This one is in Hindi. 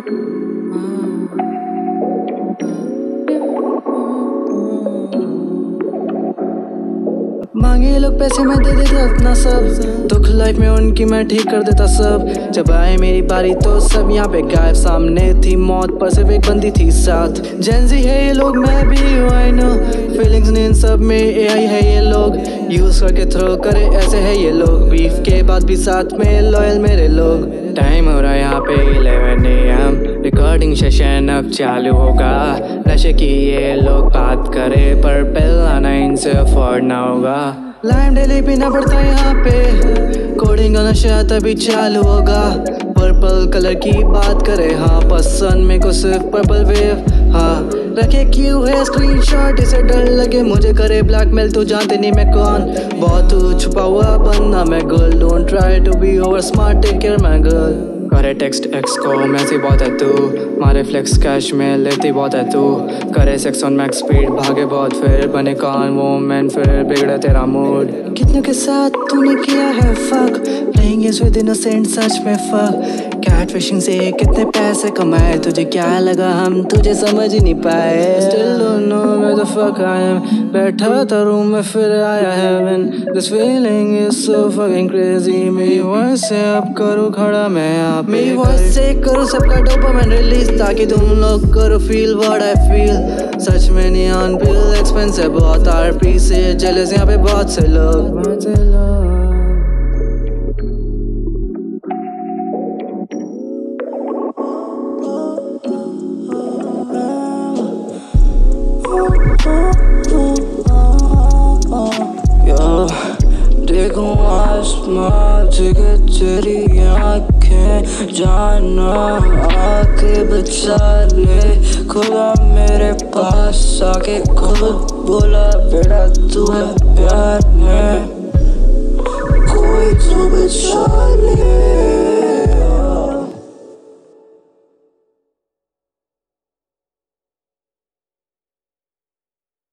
मांगे लोग पैसे मैं दे देता अपना सब, दुख लाइफ में उनकी मैं ठीक कर देता सब। जब आए मेरी बारी तो सब यहाँ पे गायब, सामने थी मौत पर सिर्फ एक बंदी थी साथ। जेंजी है ये लोग, मैं भी हूँ आई नो, फीलिंग्स ने इन सब में एआई है ये लोग, यूज करके थ्रो करे ऐसे है ये लोग। बीफ के बाद भी साथ में लॉयल मेरे लोग। टाइम हो रहा है यहाँ पे 11 AM, रिकॉर्डिंग सेशन अब चालू होगा। नशे की ये लोग बात करे पर बिल आना इनसे अफोर्ड ना होगा। लाइम डेली पीना पड़ता है यहाँ पे, कोडिंग का नशा तभी चालू होगा। पर्पल कलर की बात करे हाँ, पसंद मेरे को सिर्फ पर्पल वेव हाँ। रखे क्यों है स्क्रीनशॉट, इसे डर लगे मुझे करे ब्लैकमेल, तो जानते नहीं मैं कौन। बहुत छुपा हुआ बंदा मैं girl, don't try to be over smart, take care my girl. करे टेक्स्ट एक्स को मैसी बहुत है तू, मारे फ्लेक्स कैश में लेती बहुत है तू। करे सेक्स ऑन मैक्स स्पीड भागे बहुत, फिर बने कौन वो मैन, फिर बिगड़े तेरा मूड। कितनों के साथ तूने किया है fuck, playing is with innocent सच में फक। कैट फिशिंग से कितने पैसे कमाए, तुझे क्या लगा हम तुझे समझ ही नहीं पाए। Still don't know where the fuck I am, बैठा था रूम में फिर आया heaven, this feeling is so fucking crazy। मेरी वॉइस से अब करूँ खड़ा मैं यहाँ पे, मेरी वॉइस से करूँ सबका डोपामाइन रिलीज, ताकि तुम लोग करो feel what I feel। सच में नियॉन बिल एक्सपेंसिव बहुत, RP से जेलस यहाँ पे बहुत से लोग। देखूं आसमां जगह तेरी आँखें, जाना आके बचा ले। खुदा मेरे पास आके खुद बोला बेटा तू है प्यार में।